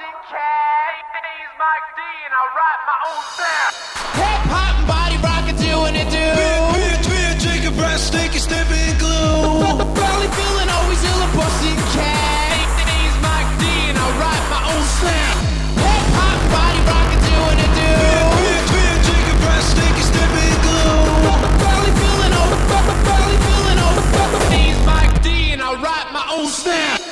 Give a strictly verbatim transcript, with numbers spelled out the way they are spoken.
Bossy K, name's Mike D, and I write my own sound. Hip hop and body rocket doing it, dude. Beer, beer, beer, chicken breast, stinky, snipping glue. Barely feeling always ill and Bossy K. Name's Mike D, and I write my own sound. Hip hop and body rocket doing it, Beer, dude. beer, beer, chicken breast, stinky, snipping glue. Barely feeling over, barely feeling over. Name's Mike D, and I write my own sound.